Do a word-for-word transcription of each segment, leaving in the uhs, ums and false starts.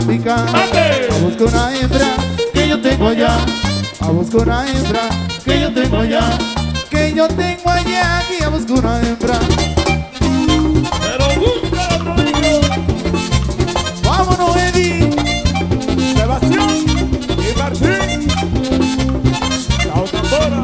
picar. A buscar una hembra que yo tengo allá. A buscar una hembra que yo tengo allá. Que yo tengo allá. Y a buscar una hembra. Pero busca, Rodrigo. Vámonos, Eddie. Sebastián y Martín. La otra bola.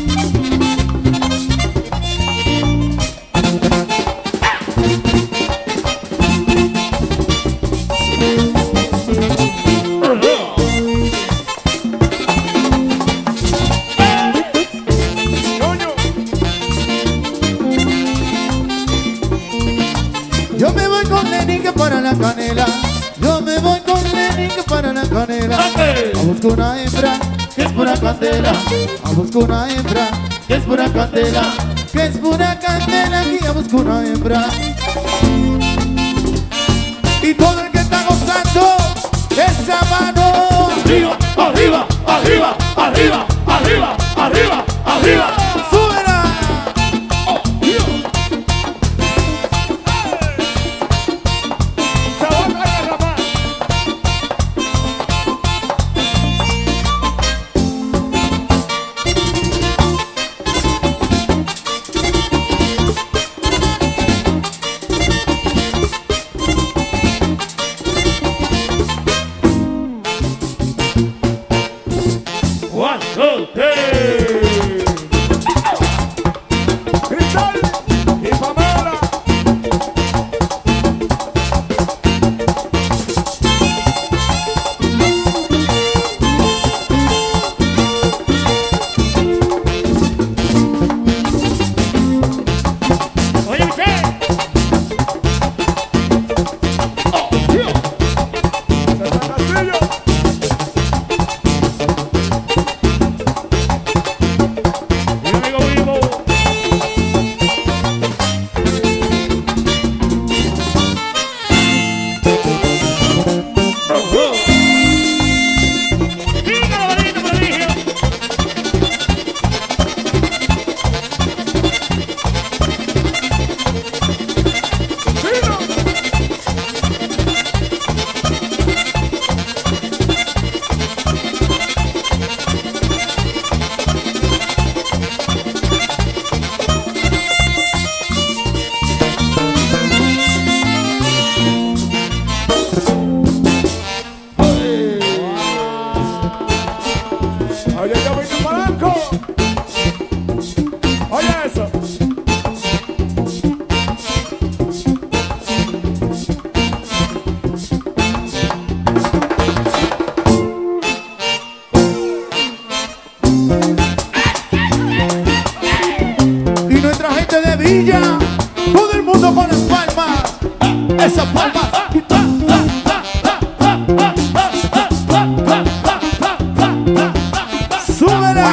Yo me voy con Lenny que para la canela. Yo me voy con Lenny que para la canela. A buscar una hembra que es pura candela. A buscar una hembra que es pura candela. Que es pura candela y a buscar una hembra. Y todo el que está gozando esa mano Arriba, arriba, arriba, arriba, arriba, arriba, arriba. ¡súbela! Oh, Dios. Se va a derramar. One, two, three. Cristal y Pamela. Oye, Michelle. Oh, Dios. César Castillo. Mi amigo vivo. Dígalo, bonito prodigio. Chino. Oye, yo voy a Polanco. Oye eso. Y nuestra gente de Villa, todo el mundo con las palmas. Esas palmas. ¡súbela!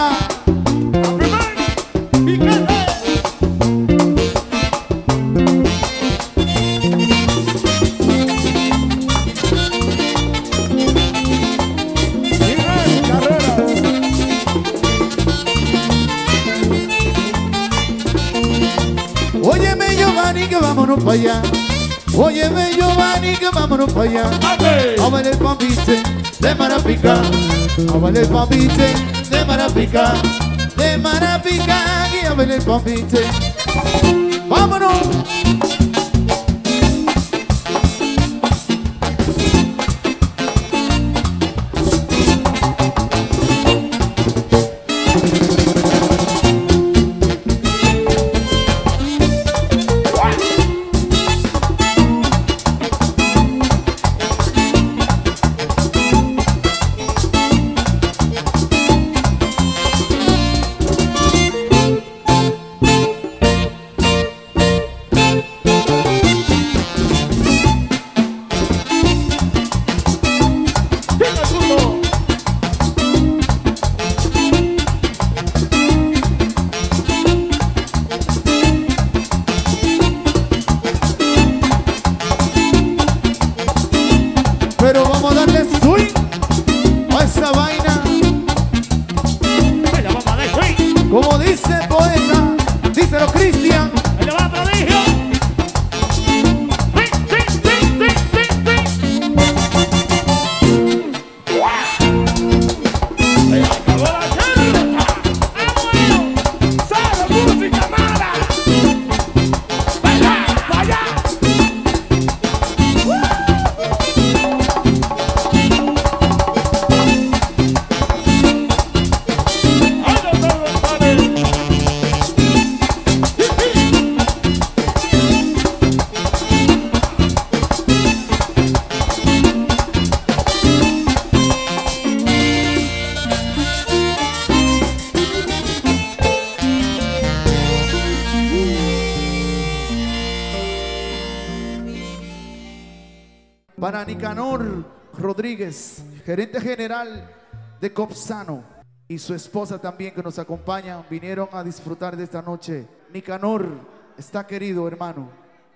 Óyeme Giovanni que vámonos para allá. Óyeme Giovanni que vámonos para allá. A ver el pambiche de Marapica. A ver el pambiche de Marapica. De Marapica y a ver el pambiche. ¡Vámonos! Para Nicanor Rodríguez, gerente general de Copsano, y su esposa también que nos acompaña, vinieron a disfrutar de esta noche. Nicanor está querido, hermano.